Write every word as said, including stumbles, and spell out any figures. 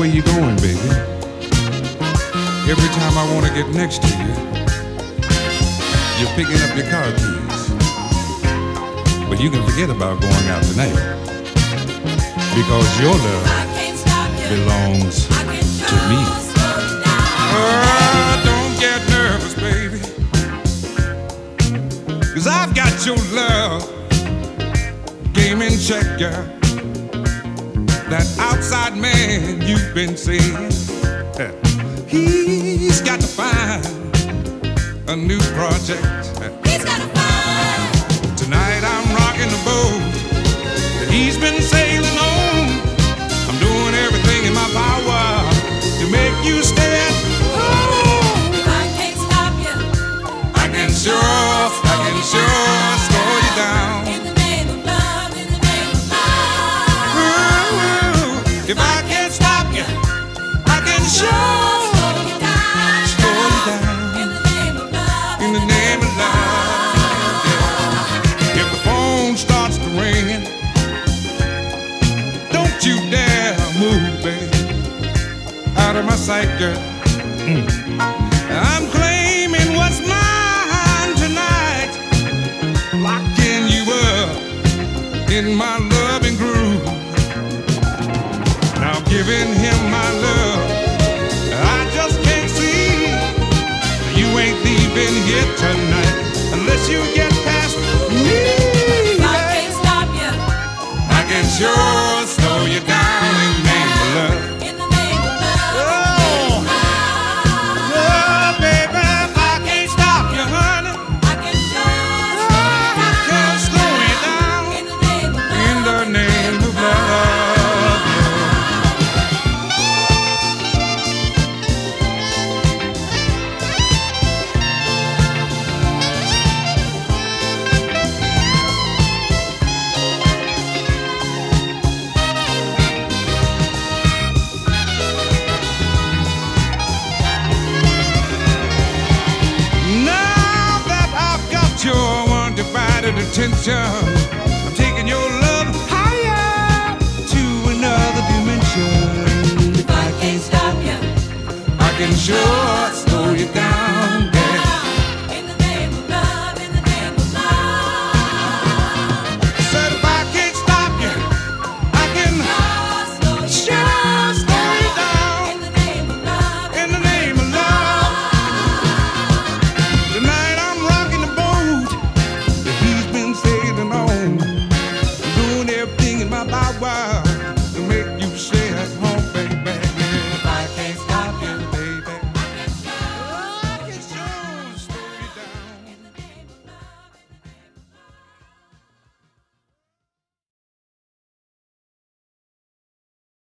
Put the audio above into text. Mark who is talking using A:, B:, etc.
A: where you going, baby. Every time I want to get next to you, you're picking up your car keys. But you can forget about going out tonight, because your love belongs to me. Oh, don't get nervous, baby, 'cause I've got your love game in check, girl. That outside man you've been seeing, he's got to find a new project.
B: He's got to find.
A: Tonight I'm rocking the boat that he's been sailing on. I'm doing everything in my power to make you stay at home.
B: If I can't stop you,
A: I can sure, I can sure slow you down.
B: In the name of love, in the name of love.
A: Ooh, if I can't stop you, I can sure
B: Slow you down.
A: slow you down.
B: In the name of love.
A: In the name of love, yeah. If the phone starts to ring, don't you dare move, baby, out of my sight, girl. Mm. I'm claiming what's mine tonight, locking you up in my loving groove. Now giving him my love, I just can't see. You ain't leaving here tonight unless you get past me.
B: If I can't stop you,
A: I can sure slow you down in the name of love.
B: in the name of love.
A: Oh, oh, baby, if I can't stop you, honey,
B: I can sure
A: I can slow you down
B: in the name of love.
A: in the name of love. Now that I've got your undivided attention, I'm taking your love higher to another dimension.
B: If I can't stop you,
A: I can sure